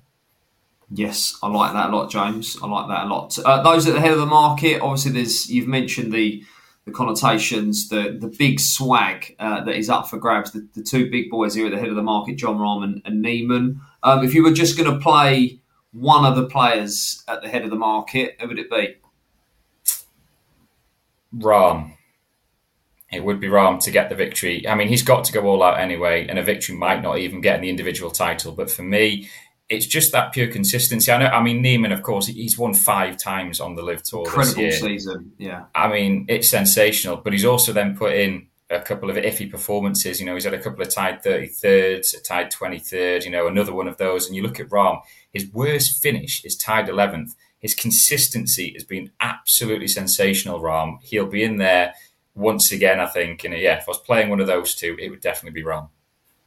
Yes, I like that a lot, James. I like that a lot. Uh, those at the head of the market, obviously there's, you've mentioned the the connotations, the the big swag uh, that is up for grabs. The, the two big boys here at the head of the market, Jon Rahm and, and Neiman. Um, if you were just going to play one of the players at the head of the market, who would it be? Rahm. It would be Rahm to get the victory. I mean, he's got to go all out anyway, and a victory might not even get in the individual title. But for me, it's just that pure consistency. I know. I mean, Neiman, of course, he's won five times on the Live Tour Incredible this year. Season, yeah. I mean, it's sensational. But he's also then put in a couple of iffy performances. You know, he's had a couple of tied thirty-thirds, a tied twenty-third, you know, another one of those. And you look at Rahm, his worst finish is tied eleventh. His consistency has been absolutely sensational, Rahm. He'll be in there once again, I think. And yeah, if I was playing one of those two, it would definitely be Rahm.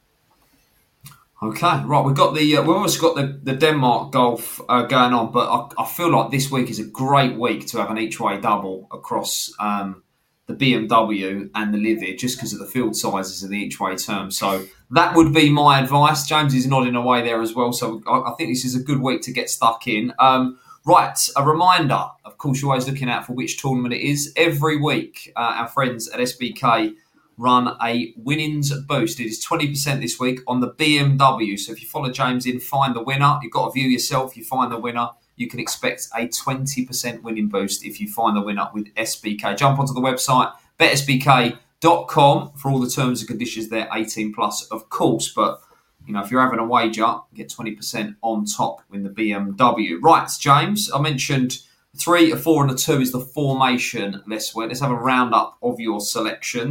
Okay, right. We've got the uh, we've also got the, the Denmark golf uh, going on, but I, I feel like this week is a great week to have an each way double across um, the B M W and the Live, just because of the field sizes of the each way term. So that would be my advice. James is nodding away there as well. So I, I think this is a good week to get stuck in. Um, right, a reminder. Of course, you're always looking out for which tournament it is every week. Uh, our friends at S B K run a winnings boost. It is twenty percent this week on the B M W. So if you follow James in, find the winner. You've got to view yourself. You find the winner. You can expect a twenty percent winning boost if you find the winner with S B K. Jump onto the website, bet S B K dot com for all the terms and conditions there, eighteen plus, of course. But, you know, if you're having a wager, get twenty percent on top with the B M W. Right, James, I mentioned three, a four and a two is the formation. Let's, let's have a roundup of your selections.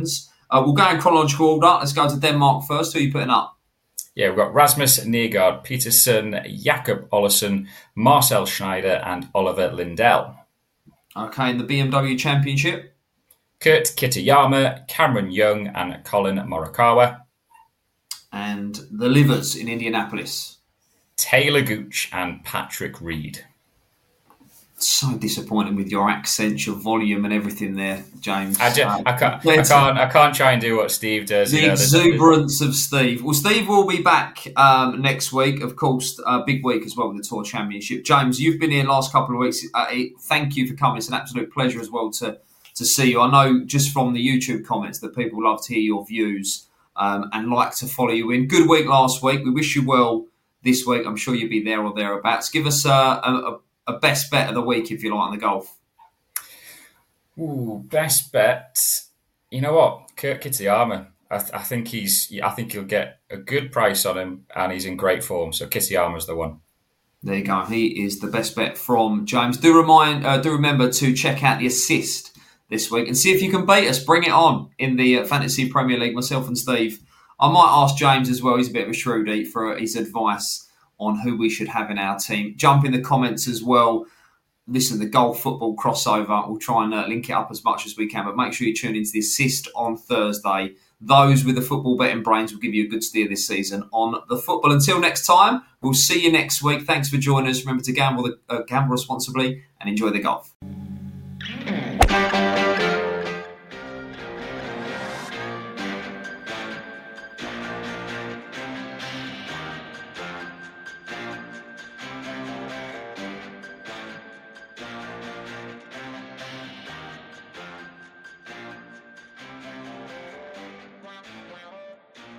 Uh, we'll go in chronological order. Let's go to Denmark first. Who are you putting up? Yeah, we've got Rasmus Nergaard Peterson, Jakob Olesen, Marcel Schneider, and Oliver Lindell. Okay, in the B M W Championship? Kurt Kitayama, Cameron Young, and Colin Morikawa. And the Livers in Indianapolis? Taylor Gooch and Patrick Reed. So disappointing with your accent, your volume, and everything there, James. I, just, uh, I, can't, I can't. I can't try and do what Steve does. The you know, exuberance of Steve. Well, Steve will be back um, next week, of course. A big week as well with the Tour Championship. James, you've been here the last couple of weeks. Uh, thank you for coming. It's an absolute pleasure as well to to see you. I know just from the YouTube comments that people love to hear your views um, and like to follow you in. Good week last week. We wish you well this week. I'm sure you'll be there or thereabouts. Give us uh, a, a A best bet of the week, if you like, on the golf. Ooh, best bet. You know what, Kurt Kitayama. I, th- I think he's. I think you'll get a good price on him, and he's in great form. So Kitayama's the one. There you go. He is the best bet from James. Do remind. Uh, do remember to check out the assist this week and see if you can beat us. Bring it on in the uh, Fantasy Premier League. Myself and Steve. I might ask James as well. He's a bit of a shrewdie for his advice on who we should have in our team. Jump in the comments as well. Listen, the golf football crossover, we'll try and uh, link it up as much as we can, but make sure you tune into the assist on Thursday. Those with the football betting brains will give you a good steer this season on the football. Until next time, we'll see you next week. Thanks for joining us. Remember to gamble, the, uh, gamble responsibly and enjoy the golf.